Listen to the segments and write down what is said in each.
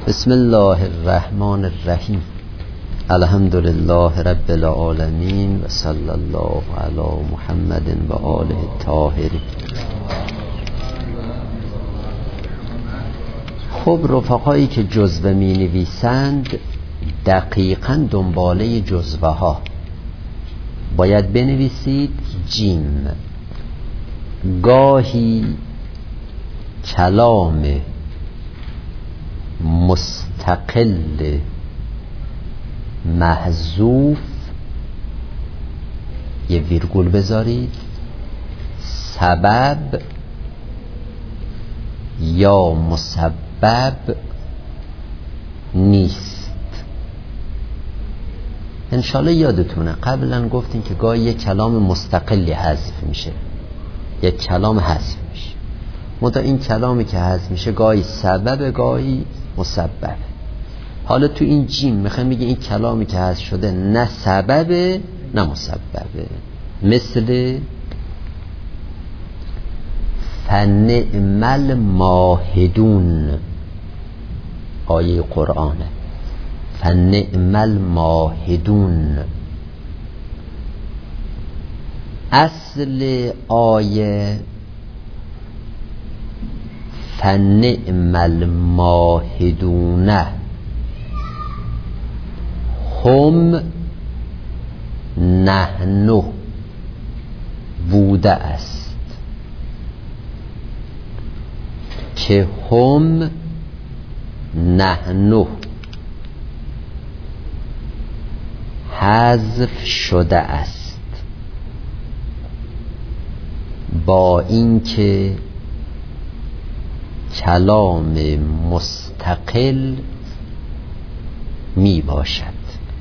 بسم الله الرحمن الرحیم. الحمد لله رب العالمین و صلی الله علی محمد و آله الطاهرین. خب رفقایی که جزوه می نویسند دقیقاً دنباله جزوه ها باید بنویسید جیم. گاهی کلام مستقل محذوف یه ویرگول بذارید سبب یا مسبب نیست. انشالله یادتونه قبلا گفتیم که گاهی یه کلام مستقلی حذف میشه، یه کلام حذف میشه، منتها این کلامی که حذف میشه گاهی سبب گاهی مسبب. حالا تو این جیم میخوام بگیم این کلامی که حذف شده نه سببه نه مسببه. مثل فنعم الماهدون، آیه قرآنه، فنعم الماهدون. اصل آیه فنعم الماهدون هم نحن بوده است که هم نحن حذف شده است با اینکه کلام مستقل می باشد،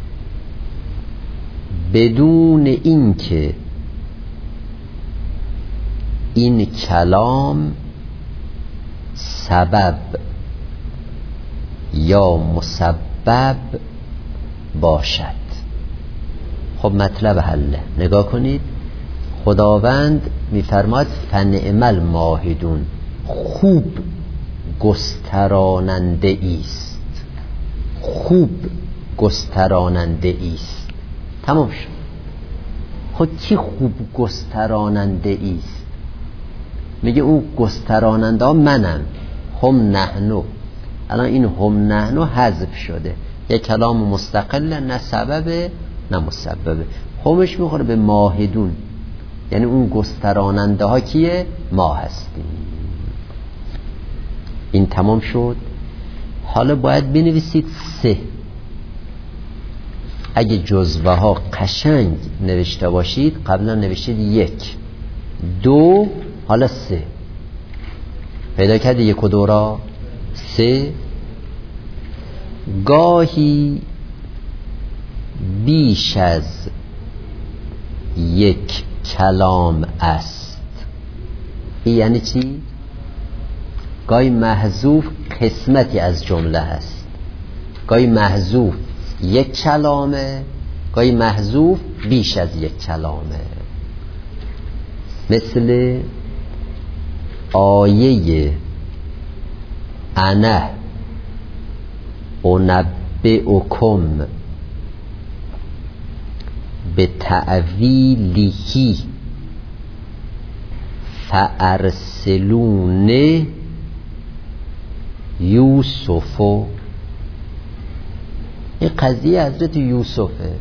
بدون اینکه این کلام سبب یا مسبب باشد. خب مطلب حله نگاه کنید. خداوند میفرماد فنعم الماهدون، خوب گستراننده است، خوب گستراننده است. تمام شد. خود کی خوب گستراننده است؟ میگه اون گستراننده ها منم، هم نحنو. الان این هم نحنو حذف شده، یه کلام مستقل نه سببه نه مسببه. همش میخوره به ماهدون، یعنی اون گستراننده ها کیه؟ ما هستیم. این تمام شد. حالا باید بنویسید سه. اگه جزوه ها قشنگ نوشته باشید قبلا نوشید یک دو، حالا سه. پیدا کردی یک و دو را سه. گاهی بیش از یک کلام است. این یعنی چی؟ گاهی محذوف قسمتی از جمله هست، گاهی محذوف یک کلامه، گاهی محذوف بیش از یک کلامه. مثل آیه انا انبئکم به تأویله فارسلون یوسف. این قضیه حضرت یوسفه،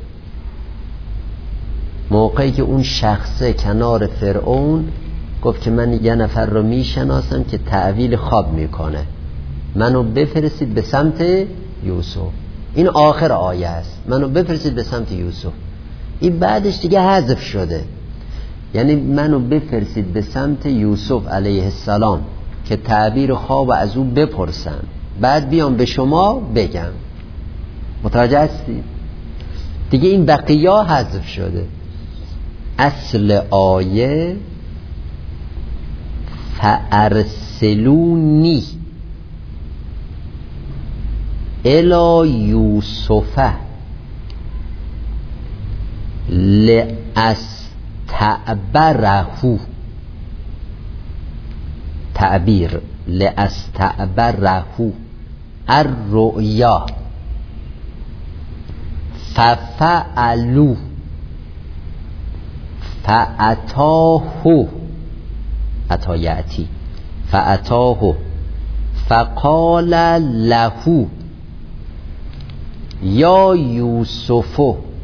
موقعی که اون شخصه کنار فرعون گفت که من یه نفر رو میشناسم که تعویل خواب میکنه، منو بفرستید به سمت یوسف. این آخر آیه است، منو بفرستید به سمت یوسف. این بعدش دیگه حذف شده، یعنی منو بفرستید به سمت یوسف علیه السلام که تعبیر خواب از او بپرسم، بعد بیام به شما بگم. متوجه هستید؟ دیگه این بقیه حذف شده. اصل آیه فارسلونی الی یوسف لاستعبره، تعبیر لاستعبره الرؤیا ففعلوا فأتاه اتا یأتی فأتاه فقال له یا یوسف.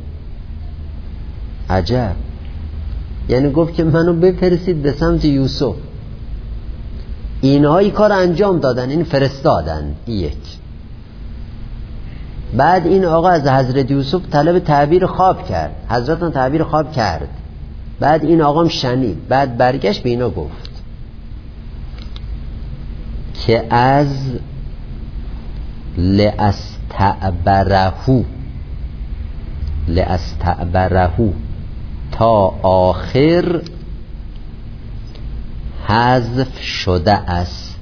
عجب، یعنی گفت که منو بفرستید به سمت یوسف. اینها این کار انجام دادن، این فرستادن. یک، بعد این آقا از حضرت یوسف طلب تعبیر خواب کرد، حضرتان تعبیر خواب کرد، بعد این آقام شنید، بعد برگشت به اینا گفت که از لأستعبره تا آخر حذف شده است.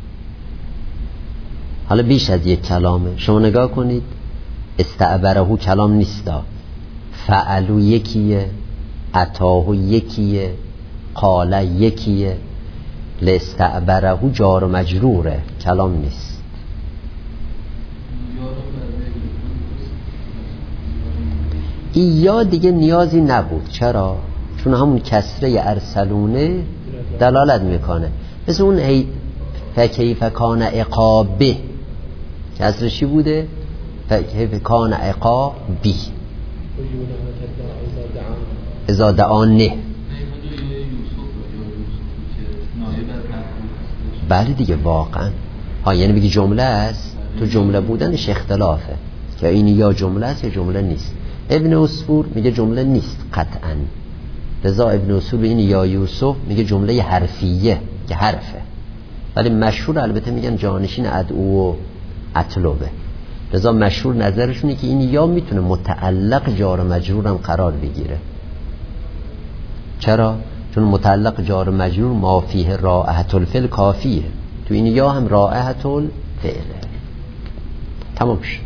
حالا بیش از یک کلامه، شما نگاه کنید. استعبره کلام نیستا، فعلو یکیه، اتاه یکیه، قال یکیه، لاستعبره جار و مجروره، کلام نیست. یا دیگه نیازی نبود. چرا؟ چون همون کسره ارسلونه دلالت میکنه. مثل اون فکیف کان عقابه، کسرشی بوده فکیف کان عقابی اذا دعانه. بله دیگه واقعا. یعنی بگی جمله است، تو جمله بودنش اختلافه که این یا جمله است یا جمله نیست. ابن عصفور میگه جمله نیست قطعا، لذا ابن عصفور این یا یوسف میگه جمله حرفیه که حرفه، ولی مشهور البته میگن جانشین ادعو و اطلبه. لذا مشهور نظرشونه که این یا میتونه متعلق جار و مجرور هم قرار بگیره. چرا؟ چون متعلق جار و مجرور ما فیه رائحة الفعل کافیه، تو این یا هم رائحة الفعله. تمام شد.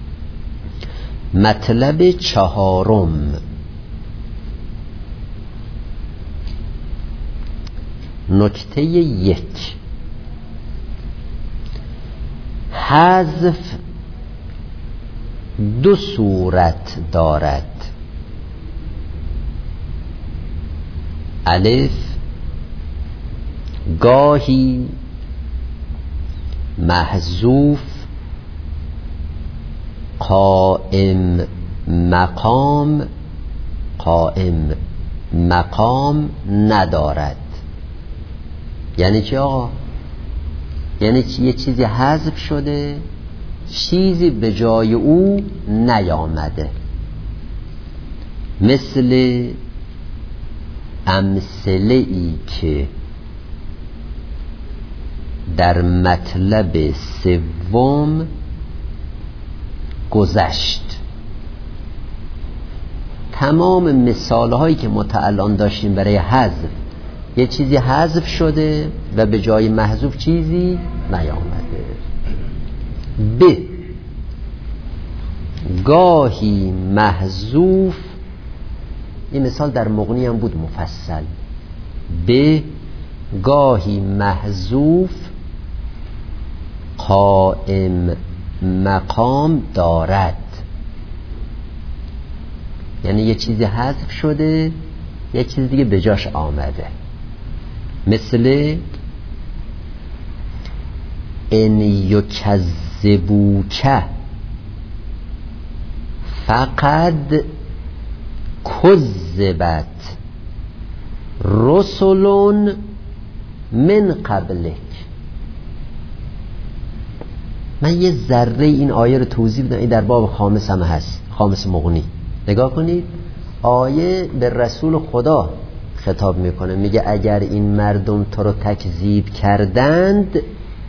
مطلب چهارم، نکته 1، حذف دو صورت دارد. الف، گاهی محذوف قائم مقام ندارد. یعنی چی آقا؟ یعنی یه چیزی حذف شده، چیزی به جای او نیامده. مثل امثله ای که در مطلب سوم گذشت. تمام مثال هایی که ما تا الان داشتیم برای حذف، یه چیزی حذف شده و به جای محذوف چیزی نیامده. ب، گاهی محذوف، این مثال در مغنی هم بود مفصل. ب، گاهی محذوف قائم مقام دارد. یعنی یه چیزی حذف شده، یه چیز دیگه به جاش آمده. مثل ان یکذبوک فقد کذبت رسل من قبلک. من یه ذره این آیه رو توضیح بدم. این در باب خامس هم هست، خامس مغنی. نگاه کنید، آیه به رسول خدا خطاب میکنه، میگه اگر این مردم تو رو تکذیب کردند،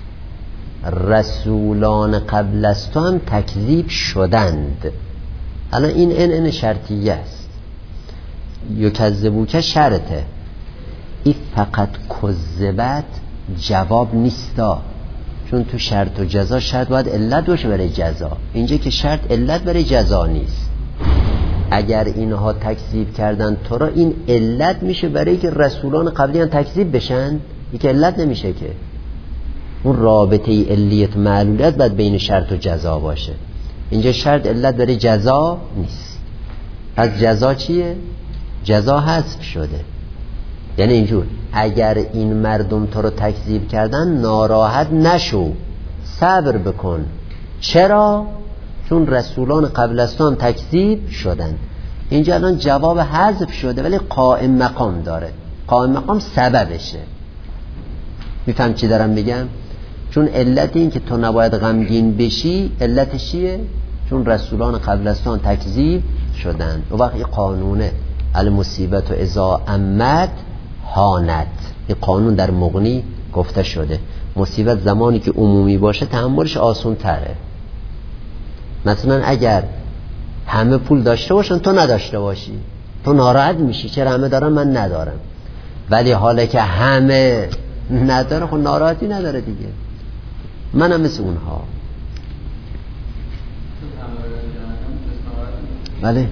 رسولان قبل از تو هم تکذیب شدند. الان این شرطیه است. یکذبوک شرطه، این فقط کذبت جواب نیستا، چون تو شرط و جزا شرط باید علت باشه برای جزا. اینجا که شرط علت برای جزا نیست. اگر اینها تکذیب کردن تو را، این علت میشه برای که رسولان قبلی هم تکذیب بشن، این که علت نمیشه که. اون رابطه علیت معلولیت باید بین شرط و جزا باشه. اینجا شرط علت برای جزا نیست. از جزا چیه؟ جزا حذف شده. یعنی اینجور اگر این مردم تو رو تکذیب کردن ناراحت نشو، صبر بکن. چرا؟ چون رسولان قبل از تو هم تکذیب شدن. اینجا الان جواب حذف شده ولی قائم مقام داره. قائم مقام سببشه. میفهم چی دارم بگم؟ چون علت این که تو نباید غمگین بشی علتش چیه؟ چون رسولان قبل از تو تکذیب شدن. و وقت این قانونه المصیبت و اذا عمت هانت، این قانون در مغنی گفته شده. مصیبت زمانی که عمومی باشه تحملش آسان تره. مثلا اگر همه پول داشته باشن تو نداشته باشی، تو ناراحت میشی چرا همه دارن من ندارم. ولی حالا که همه نداره خب ناراحتی نداره دیگه. منم مثل اونها. بله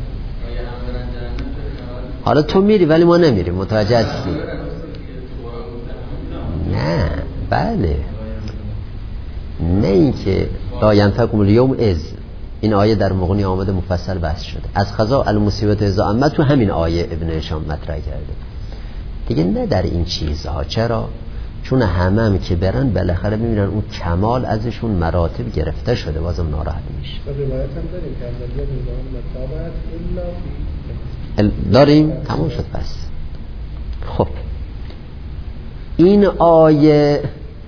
حالا تو میری ولی ما نمیریم، متوجه هستی؟ نه بله، نه اینکه لا ینفعکم الیوم اذ، این آیه در مغنی آمده مفصل بحث شده. از خضا المصیبت اذا عمت تو همین آیه ابن هشام مطرح کرده دیگه، نه در این چیزها. چرا؟ چون هم که برن بالاخره میبینن اون کمال ازشون مراتب گرفته شده، بازم ناراحت میشه. داریم تموم شد. پس خب این آیه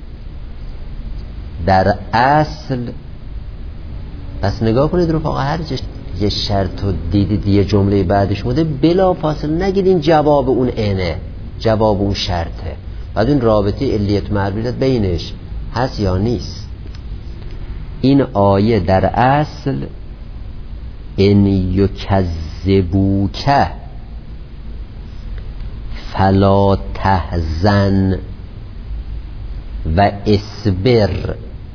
در اصل پس نگاه کنید رفقا، هر یه شرط رو دیدید یه جمله بعدش بوده بلا فاصله نگید این جواب اون اینه، جواب اون شرطه. بعد این رابطه علیت معلولیت بینش هست یا نیست. این آیه در اصل ان یکذبوک فلا تحزن و اصبر،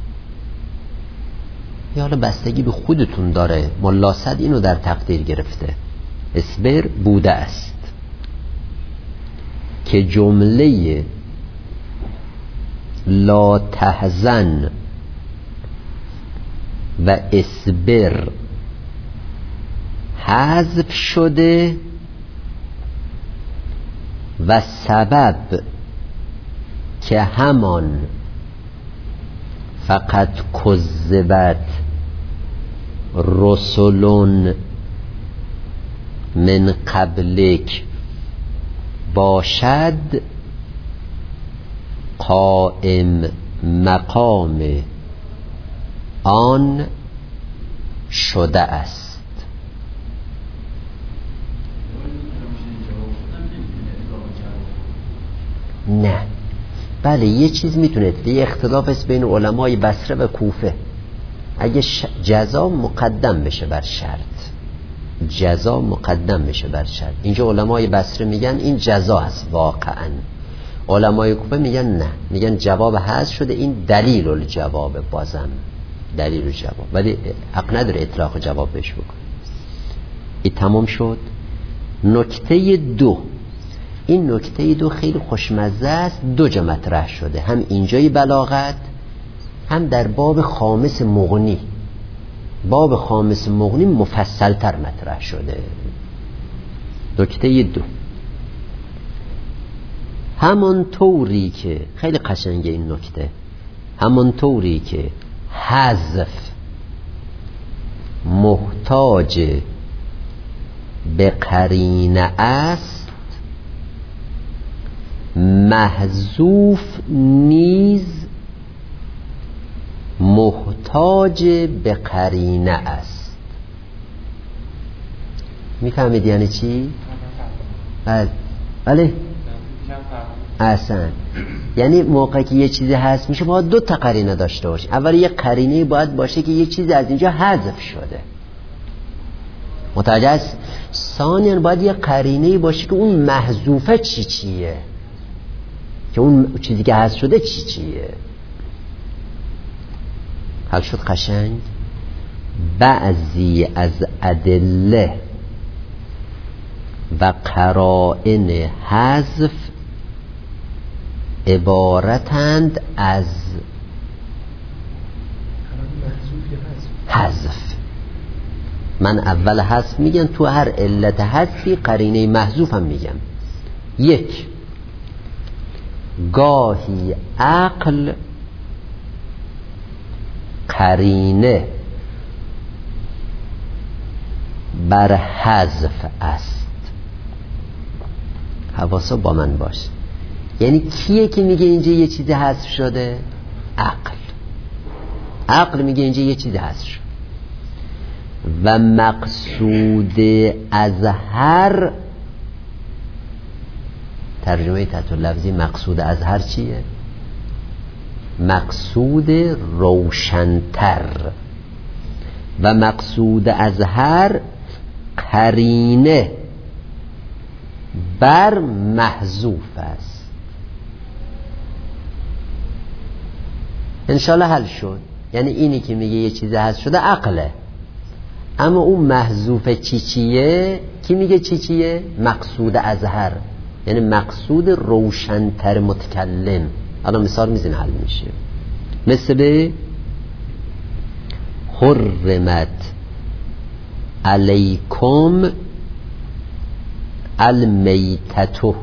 یا حالا بستگی به خودتون داره. ملا صد اینو در تقدیر گرفته، اصبر بوده است که جمله لا تحزن و اصبر حذف شده و سبب که همان فقط کذبت رسولون من قبلک باشد قائم مقام آن شده است. نه بله یه چیز میتونه یه اختلاف است بین علمای بصره و کوفه. اگه جزا مقدم بشه بر شرط، جزا مقدم بشه بر شرط، اینجا علمای بصره میگن این جزا است واقعا. علمای کوفه میگن نه، میگن جواب حذف شده، این دلیل الجواب، بازم دلیل الجواب، ولی حق نداره اطلاق جواب بهش بکن. این تمام شد. نکته دو، این نکته دو خیلی خوشمزه است، دو جا مطرح شده، هم اینجای بلاغت هم در باب خامس مغنی. باب خامس مغنی مفصل تر مطرح شده. نکته دو، همون طوری که خیلی قشنگه این نکته، همون طوری که حذف محتاج به قرینه است، محذوف نیز محتاج به قرینه است. میفهمید یعنی چی؟ بله بله احسن. یعنی موقعی که یه چیزی هست میشه باید دو تا قرینه داشته باشه. اول یه قرینه باید باشه که یه چیزی از اینجا حذف شده، متوجه است؟ ثانیاً باید یه قرینه باشه که اون محذوفه چیه، که اون چیزی که حذف شده چیه. حل شد قشنگ؟ بعضی از ادله و قرائن حذف عبارتند از من اول حذف میگم، تو هر علت حذفی قرینه محذوف هم میگم. یک، گاهی عقل قرینه بر حذف است. حواسا با من باش. یعنی کیه که میگه اینجا یه چیزی حذف شده؟ عقل میگه اینجا یه چیزی حذف شده. و مقصود از هر، ترجمه تحت لفظی مقصود از هر چیه؟ مقصود روشنتر. و مقصود از هر قرینه بر محذوف است. انشالله حل شد. یعنی اینی که میگه یه چیز حذف شده عقله، اما اون محذوف چیه؟ کی میگه چیه؟ مقصود از هر، یعنی مقصود روشنتر متکلم. الان مثال میزنه حل میشه. مثل حرمت علیکم المیتتو.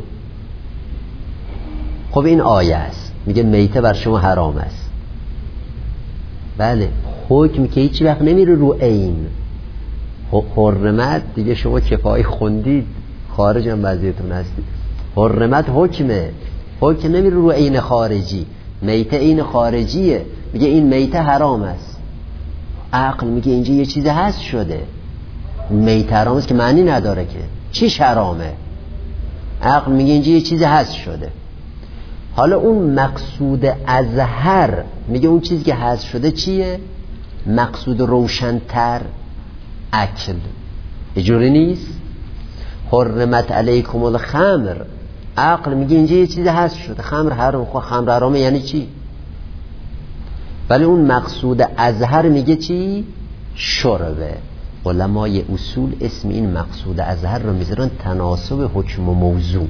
خب این آیه است، میگه میته بر شما حرام است. بله، حکم که هیچ وقت نمیره رو عین. حرمت دیگه شما کفایی خوندید، خارج هم وضعیتون هستید. حرمت حکمه، حکم نمیره رو عین خارجی. میته عین خارجیه، میگه این میته حرام است. عقل میگه اینجا یه چیز هست شده، میته حرام است که معنی نداره که چیش حرامه. عقل میگه اینجا یه چیز هست شده. حالا اون مقصود از هر، میگه اون چیزی که هست شده چیه؟ مقصود روشنتر، عقل. اجوری نیست؟ حرمت علیکم الخمر، عقل میگه اینجا یه چیز هست شده، خمر حرام. خب خمر حرامه یعنی چی؟ ولی اون مقصود از هر میگه چی؟ شربه. علمای اصول اسم این مقصود از هر رو میذارن تناسب حکم و موضوع،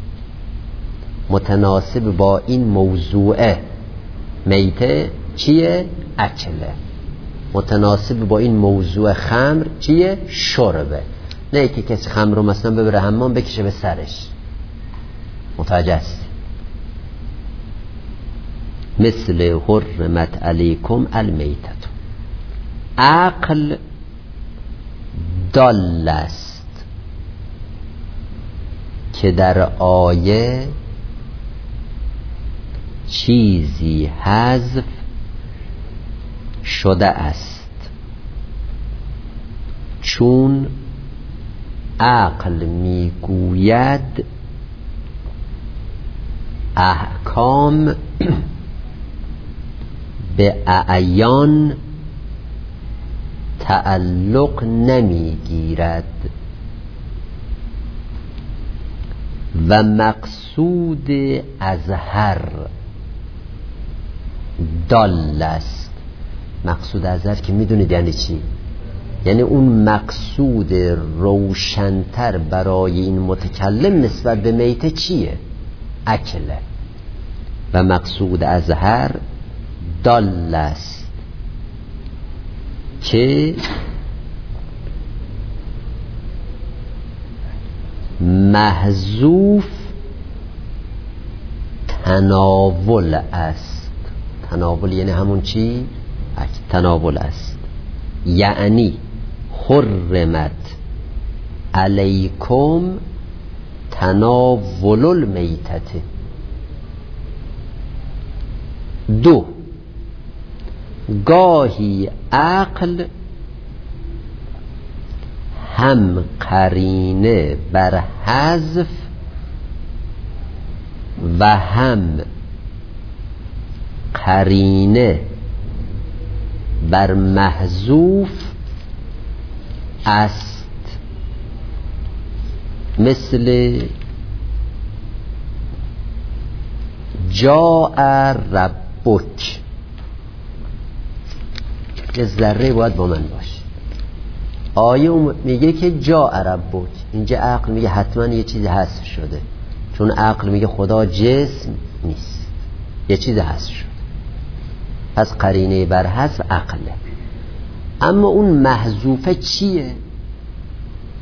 متناسب با این موضوعه. میته چیه؟ اکله. متناسب با این موضوع خمر چیه؟ شربه. نه که کسی خمر رو مثلا ببره حمام بکشه به سرش. متوجه است؟ مثل حرمت علیکم المیتت. عقل دال است که در آیه چیزی حذف شده است، چون عقل میگوید احکام به اعیان تعلق نمیگیرد و مقصود از هر دال است. مقصود از هر که میدونید یعنی چی؟ یعنی اون مقصود روشنتر برای این متکلم نسبت به میته چیه؟ اکله. و مقصود از هر دال است که محذوف تناول است. تناول یعنی همون چی؟ تناول است. یعنی حرمت علیکم تناول المیتت. دو، گاهی عقل هم قرینه بر حذف و هم قرینه بر محذوف است. مثل جاء ربک. یه ذره باید با من باشه. آیه میگه که جاء ربک، اینجا عقل میگه حتما یه چیزی حذف شده، چون عقل میگه خدا جسم نیست، یه چیزی حذف شده. پس قرینه بر حذف عقله. اما اون محذوفه چیه؟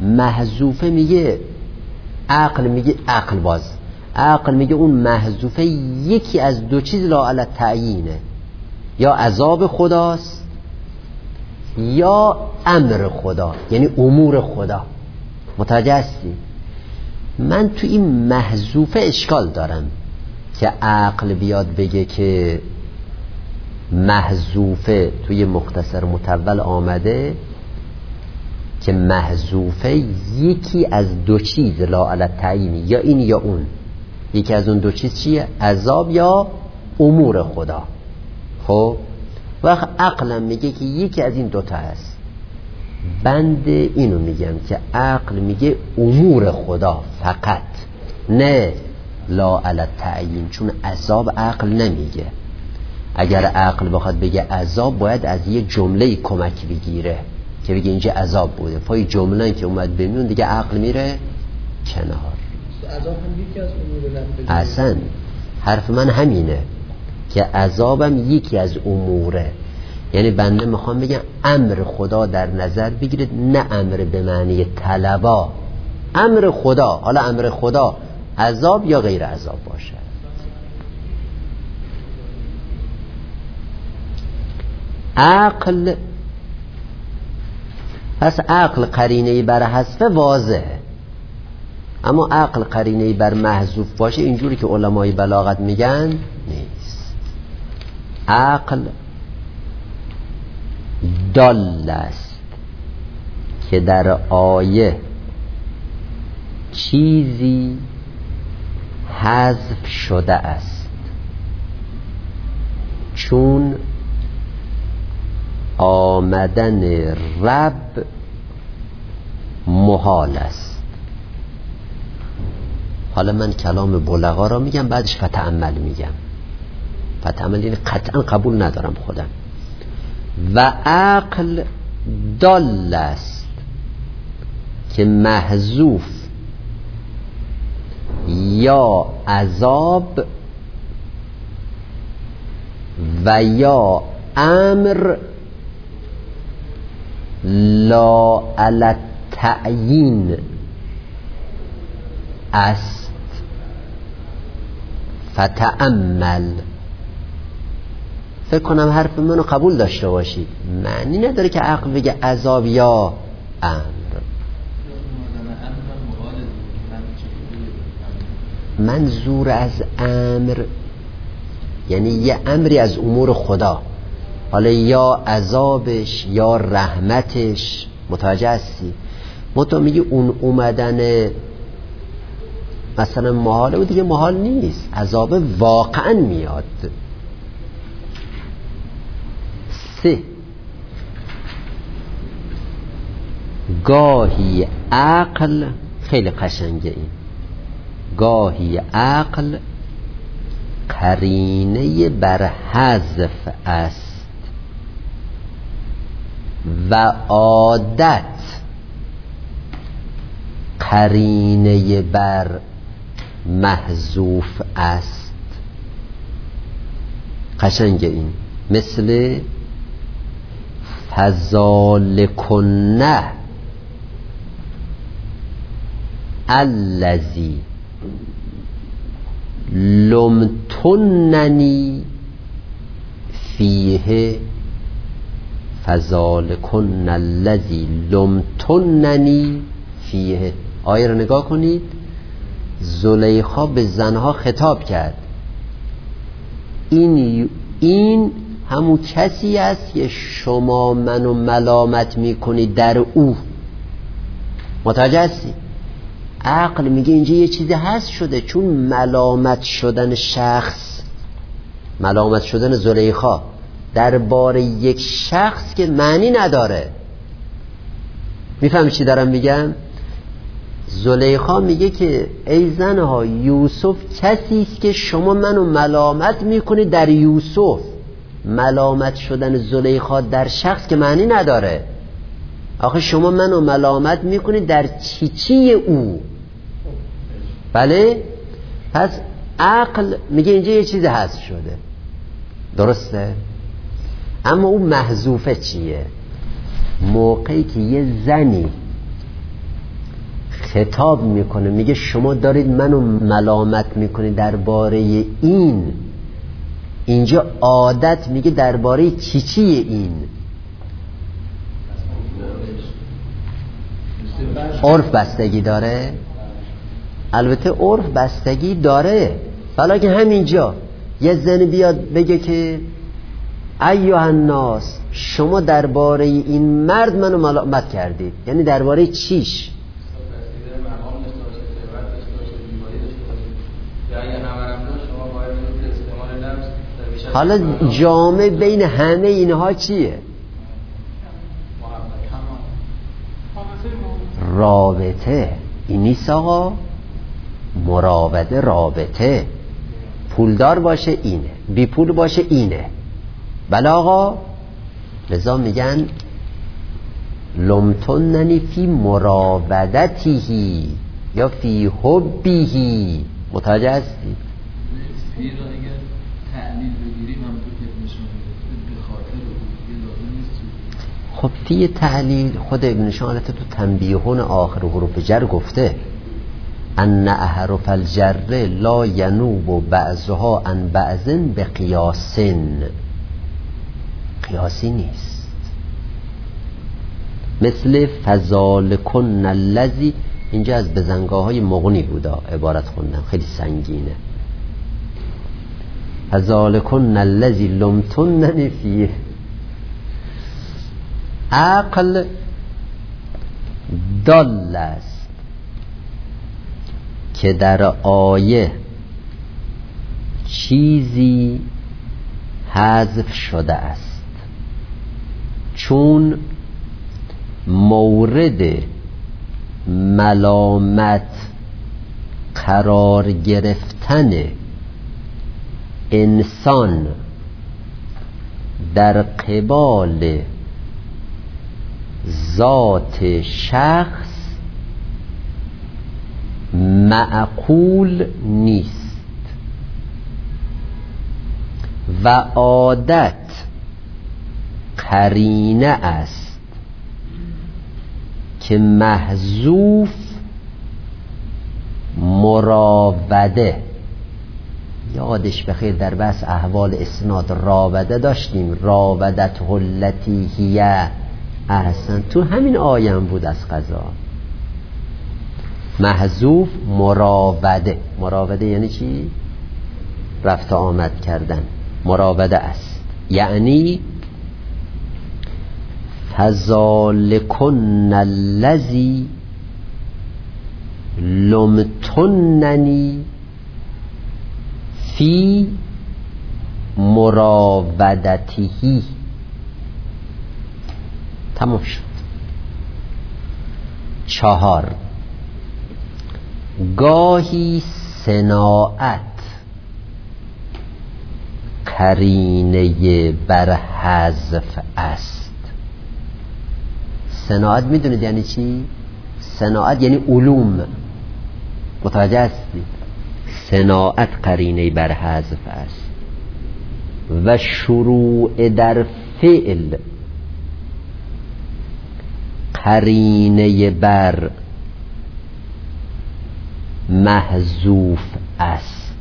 محذوفه میگه عقل، میگه عقل باز عقل میگه اون محذوفه یکی از دو چیز لاعل تعیینه، یا عذاب خداست یا امر خدا، یعنی امور خدا. متوجه هستی؟ من تو این محذوفه اشکال دارم که عقل بیاد بگه که محذوفه توی مختصر مطول آمده که محذوفه یکی از دو چیز لاعل تعیینی، یا این یا اون. یکی از اون دو چیز چیه؟ عذاب یا امور خدا. خب وقت عقلم میگه که یکی از این دوتا هست. بند اینو میگم که عقل میگه امور خدا فقط، نه لاعل تعیین، چون عذاب عقل نمیگه. اگر عقل بخواد بگه عذاب باید از یه جمله کمک بگیره که بگه اینجا عذاب بوده، پای جمله که اومد بمیون دیگه عقل میره کنار. عذاب هم یکی از امور نمیگه. اصلا حرف من همینه که عذابم یکی از اموره. یعنی بنده میخوام بگم امر خدا در نظر بگیرید، نه امر به معنی طلبا، امر خدا. حالا امر خدا عذاب یا غیر عذاب باشه. عقل، پس عقل قرینه‌ای بر حذف واضحه، اما عقل قرینه‌ای بر محذوف باشه اینجوری که علمای بلاغت میگن نیست. عقل دال است که در آیه چیزی حذف شده است، چون آمدن رب محال است. حالا من کلام بلغا را میگم، بعدش فتأمل میگم. فتأمل یعنی قطعا قبول ندارم خودم. و عقل دال است که محذوف یا عذاب و یا امر لا علی تعیین است. فتأمل. فکر کنم حرف منو قبول داشته باشید. معنی نداره که عقل بگه عذاب یا امر. منظور از امر یعنی یه امری از امور خدا، حالا یا عذابش یا رحمتش. متوجه هستی؟ تو میگی اون اومدن مثلا محاله و دیگه محال نیست، عذاب واقعا میاد. 3 گاهی عقل، خیلی قشنگه این، گاهی عقل قرینه بر حذف است و عادت قرینه بر محذوف است. قشنگه این، مثل فذالکنه الذی لمتننی فیه، فذالکن الذی لمتننی فیه. آیه رو نگاه کنید، زلیخا به زنها خطاب کرد. این همون کسی است که شما منو ملامت میکنید در او. متوجه هستی؟ عقل میگه اینجا یه چیزی هست شده، چون ملامت شدن شخص، ملامت شدن زلیخا درباره یک شخص که معنی نداره. میفهمی چی دارم میگم؟ زلیخا میگه که ای زنها، یوسف کسی است که شما منو ملامت میکنید در یوسف. ملامت شدن زلیخا در شخص که معنی نداره. آخه شما منو ملامت میکنید در چی او. بله؟ پس عقل میگه اینجا یه چیز هست شده، درسته؟ اما اون محذوفه چیه؟ موقعی که یه زنی خطاب میکنه، میگه شما دارید منو ملامت میکنید درباره این. اینجا عادت میگه درباره چی این. عرف بستگی داره، البته عرف بستگی داره، حالا که همینجا یه زن بیاد بگه که ایها الناس شما درباره این مرد منو ملامت کردید، یعنی درباره چیش؟ حالا جامع بین همه اینها چیه؟ رابطه. این نیست آقا، مراوده رابطه. پولدار باشه اینه، بی پول باشه اینه. بله آقا، لذا میگن لمتننی فی مراودتیهی یا فی حبیهی. متوجه هستی؟ خب فی تعلیل خود ابن شانت تو تنبیهون آخر حروف جر گفته ان احرف الجر لا ینوب بعضها عن بعض بقیاس. قیاسی نیست. مثل فذالکن الذی، اینجا از بزنگاه های مغنی بودا عبارت خوندم، خیلی سنگینه. فذالکن الذی لمتننی فیه. عقل دال است که در آیه چیزی حذف شده است، چون مورد ملامت قرار گرفتن انسان در قبال ذات شخص معقول نیست و عادت قرینه است که محذوف مراوده. یادش بخیر در بحث احوال اسناد راوده داشتیم، راودت التی هی احسن، تو همین آیم بود از قضا. محذوف مراوده. مراوده یعنی چی؟ رفت آمد کردن. مراوده است یعنی فذالکن الذی لمتننی فی مراودته. تمام شد. 4 گاهی صناعت قرینه بر حذف است. صناعت میدونید یعنی چی؟ صناعت یعنی علوم. متوجه هستید؟ صناعت قرینه بر حذف است و شروع در فعل قرینه بر محذوف است.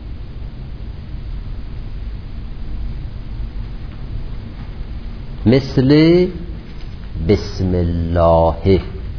مثل بسم الله.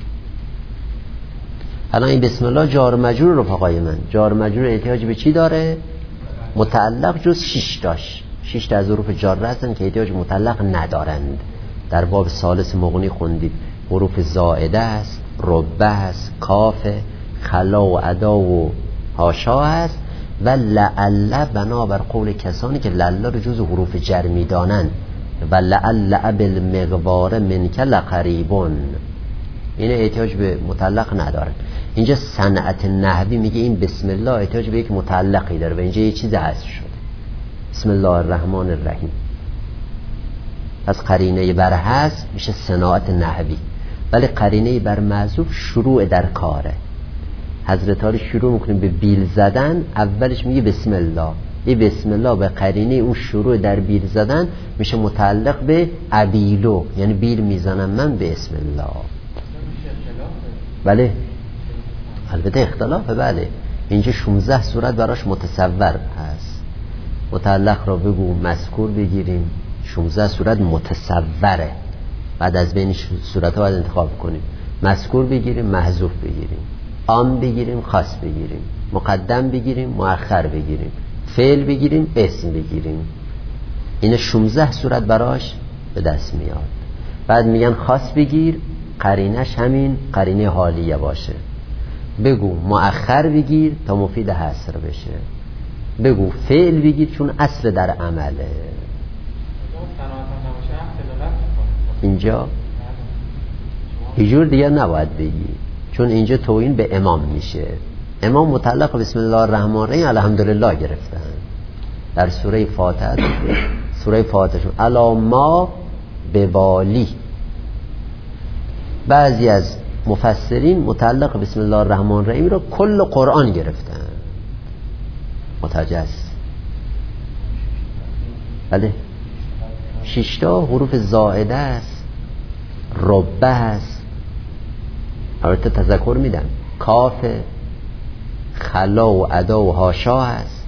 الان این بسم الله جار مجرور رفقای من، جار مجرور احتیاج به چی داره؟ متعلق جز 6 داشت. 6 تا از حروف جار هستن که احتیاج متعلق ندارند. در باب ثالث مغنی خوندید حروف زائده است، ربه است، کاف، خلا و ادا و حاشا است و لعل بنابر قول کسانی که لعل رو جز حروف جر میدانند و لعل بالمغوار منک لقریبون. این احتیاج به متعلق نداره. اینجا صنعت نحوی میگه این بسم الله احتیاج به یک متعلقی داره و اینجا یه چیز حذف شده. بسم الله الرحمن الرحیم. از قرینه بر حذف میشه صناعت نحوی، ولی قرینه بر محذوف شروع در کاره. حضرت علی شروع میکنیم به بیل زدن، اولش میگه بسم الله. این بسم الله به قرینه اون شروع در بیل زدن میشه متعلق به ابیلو، یعنی بیل میزنم من به اسم الله. بله البته اختلافه، بله. اینجا 16 صورت براش متصور هست. متعلق را بگو مذکور بگیریم، 16 صورت متصوره. بعد از بین صورت ها باید انتخاب کنیم. مذکور بگیریم، محذوف بگیریم، عام بگیریم، خاص بگیریم، مقدم بگیریم، مؤخر بگیریم، فعل بگیریم، اسم بگیریم. این 16 صورت براش به دست میاد. بعد میگن خاص بگیر، قرینش همین قرینه حالیه باشه. بگو مؤخر بگیر تا مفید حصر بشه. بگو فعل بگیر چون اصل در عمله. اینجا هیچ دیگر نباید بگی، چون اینجا توهین به امام میشه. امام متعلق بسم الله الرحمن الرحیم الحمدلله گرفتن در سوره فاتحه. سوره فاتحه شون الا ما به والی. بعضی از مفسرین متعلق بسم الله الرحمن الرحیم رو کل قرآن گرفتن. متجز بله 6 تا حروف زائده است، ربه است، البته تذکر میدم، کاف، خلا و ادا و هاشا است.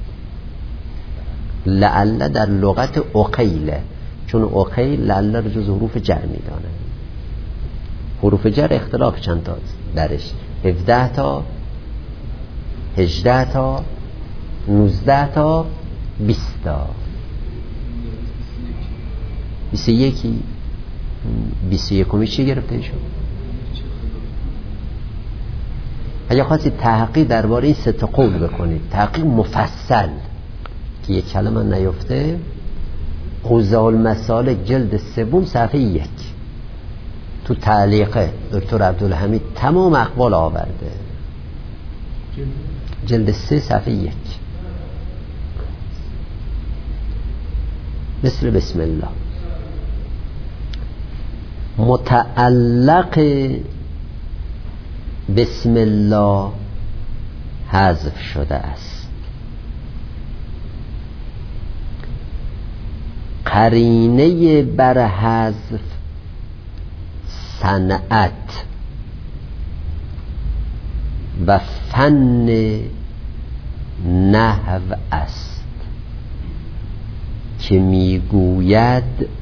لعل در لغت اقیله، چون اقیل لعل رو جز حروف جر میدانه. حروف جر اختلاف چند تا درش، 17 تا، 18 تا، 19 تا، 20 تا، 21. 21 چی گرفته شد؟ اگه خواستید تحقیق درباره این 3 تا قول بکنید، تحقیق مفصل که یک کلمه نیفته، قوزه المسالک جلد 3 صفحه 1 تو تعلیقه دکتر عبدالحمید تمام اقوال آورده. جلد 3 صفحه 1 مثل بسم الله. متعلق بسم الله حذف شده است. قرینه بر حذف صنعت و فن نحو است که میگوید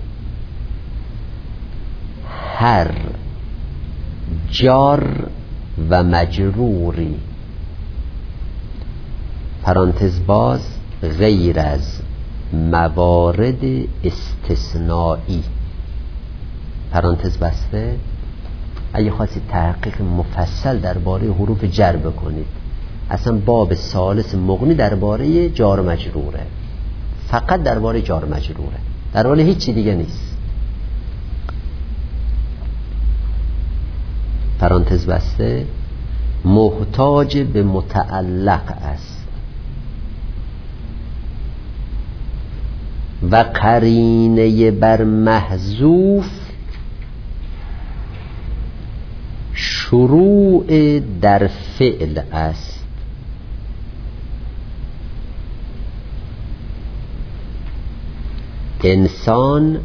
هر جار و مجروری پرانتز باز غیر از موارد استثنایی پرانتز بسته. اگه خواستید تحقیق مفصل درباره حروف جر بکنید، اصلا باب ثالث مغنی درباره جار مجروره، فقط درباره جار مجروره، درباره هیچی دیگه نیست. پرانتز بسته محتاج به متعلق است و قرینه بر محذوف شروع در فعل است. انسان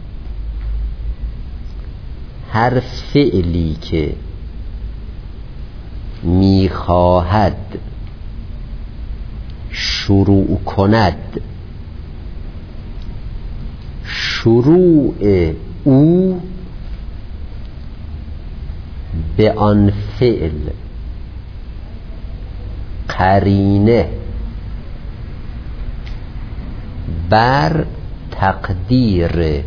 هر فعلی که میخواهد شروع کند، شروع او به آن فعل قرینه بر تقدیر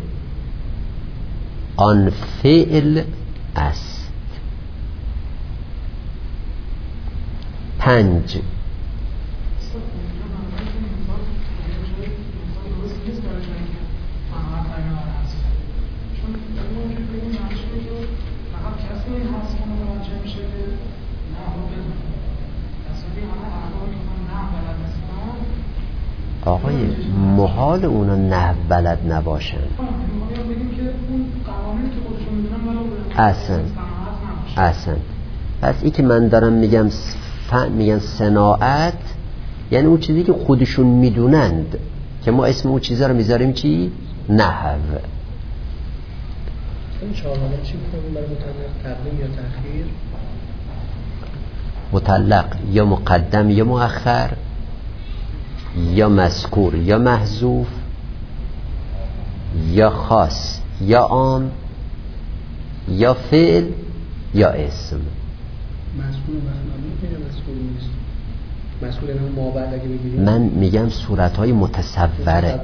آن فعل است. 5 آقای محال اونا نحو بلد نباشن. احسن. پس این که من دارم میگن صناعت، یعنی اون چیزی که خودشون میدونند که ما اسم اون چیزا رو میذاریم چی؟ نحو. این چهارمانه چی کنیم برای تقدیم یا تأخیر؟ مطلق یا مقدم یا مؤخر، یا مذکور یا محذوف، یا خاص یا عام، یا فعل یا اسم. مذکور مخنامی که مذکور نیست. مذکور یعنی ما بعد اگه بگیریم، من میگم صورت‌های متصوره.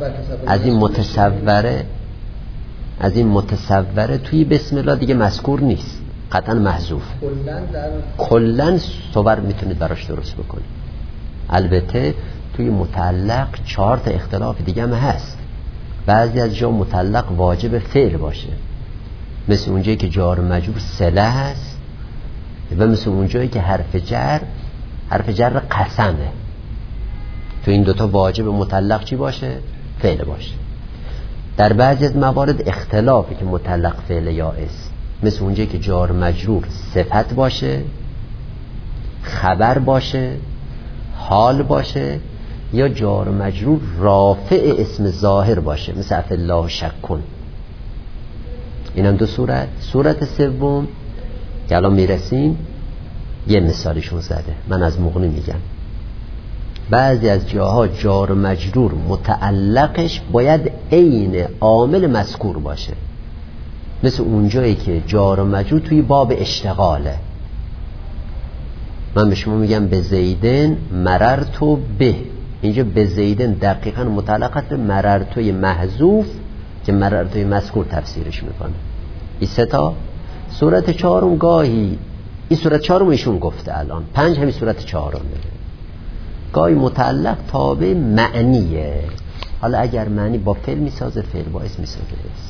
از این متصوره توی بسم الله دیگه مذکور نیست، قطعا محذوف. کلن صور میتونید براش درست بکنید. البته توی متعلق 4 تا اختلاف دیگه هم هست. بعضی از جا متعلق واجب فعل باشه، مثل اونجایی که جار مجرور صله هست، و مثل اونجایی که حرف جر قسمه. تو این دوتا واجب متعلق چی باشه؟ فعل باشه. در بعضی از موارد اختلافی که متعلق فعل یا اسم، مثل اونجایی که جار مجرور صفت باشه، خبر باشه، حال باشه، یا جار مجرور رافع اسم ظاهر باشه، مثل افی الله شکن. این هم 2 صورت. صورت سوم که الان میرسیم یه مثالشون زده، من از مغنی میگم. بعضی از جاها جار مجرور متعلقش باید عین عامل مذکور باشه، مثل اونجایی که جار مجرور توی باب اشتغاله. من به شما میگم به زیدن مررتو به، اینجا به زیدن دقیقا متعلقت به مررتوی محذوف که مررتوی مذکور تفسیرش میکنه. این 3 تا. صورت 4 گاهی، این صورت 4 ایشون گفته، الان 5 همین صورت 4 گاهی متعلق تابع معنیه. حالا اگر معنی با فعل میسازه فعل، با اسم میسازه اسم.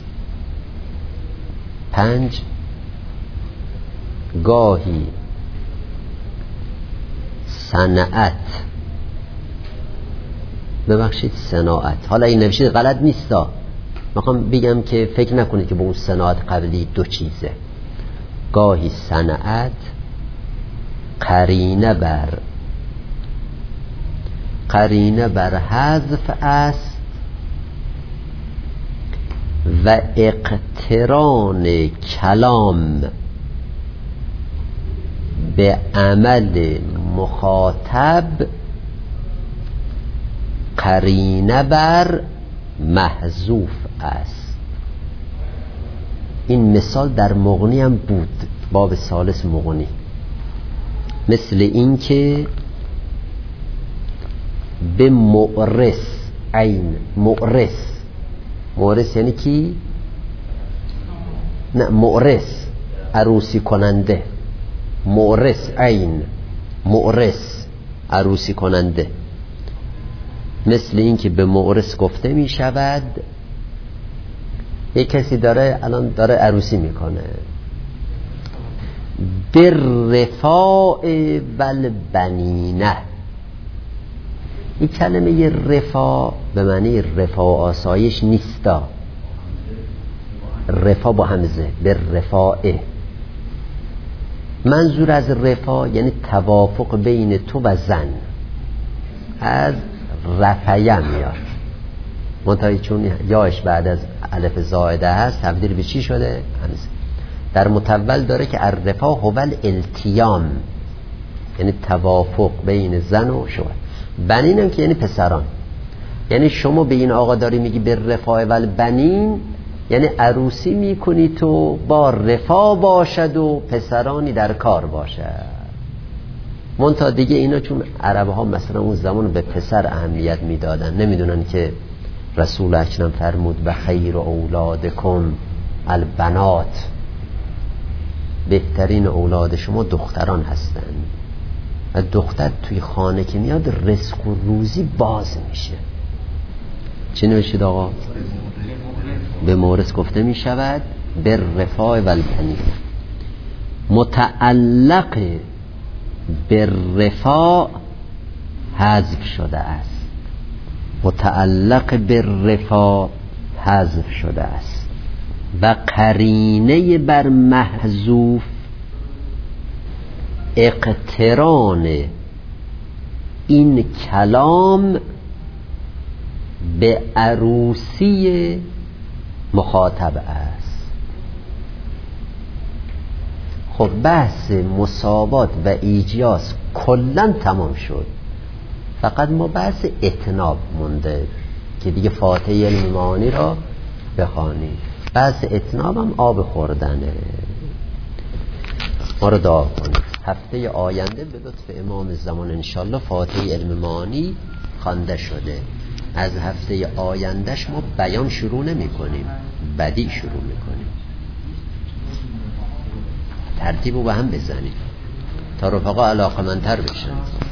5 گاهی صنعت، ببخشید صناعت، حالا این نوشید غلط نیستا، میخوام بگم که فکر نکنید که با اون صناعت قبلی 2 چیزه. گاهی صنعت قرینه بر حذف است و اقتران کلام به عمل مخاطب قرینه بر محذوف است. این مثال در مغنی هم بود، باب ثالث مغنی، مثل این که به مؤرس عین، مؤرس یعنی کی؟ نه مؤرس عروسی کننده، مؤرس عین، مؤرس عروسی کننده. مثل این که به مؤرس گفته می شود یک کسی الان داره عروسی میکنه. بالرفاع والبنینه، این کلمه رفاع به معنی رفاع آسایش نیستا، رفاع با همزه، بالرفاع. منظور از رفاع یعنی توافق بین تو و زن، از رفعه میاد، منتهی چون یاش بعد از الف زائده هست تبدیل به چی شده؟ همزه. در متول داره که الرفاع هو الالتیام، یعنی توافق بین زن و شوهر. بنین هم که یعنی پسران، یعنی شما به این آقا داری میگی به رفاع والبنین، یعنی عروسی میکنی تو با رفاع باشد و پسرانی در کار باشد. منتها دیگه اینا چون عرب ها مثلا اون زمان به پسر اهمیت میدادن، نمیدونن که رسول اکرم فرمود به خیر اولادکم البنات، بهترین اولاد شما دختران هستند و دختر توی خانه که میاد رزق و روزی باز میشه. چی نوشید آقا؟ به مورث گفته میشود به رفاع والبنین. متعلق به رفاع حذف شده است، متعلق به رفاع حذف شده است و قرینه بر محذوف اقتران این کلام به عروسی مخاطب است. خب بحث مساوات و ایجاز کلن تمام شد، فقط ما بحث اتناب مونده که دیگه فاتحه علم معانی را بخوانیم. بحث اتناب هم آب خوردنه. ما رو دعا کنید هفته آینده به لطف امام زمان انشالله فاتحه علم معانی خوانده شده. از هفته آیندهش ما بیان شروع نمی کنیم، بدیع شروع می کنیم. ترتیب رو به هم بزنیم تا رفقا علاقمندتر بشن.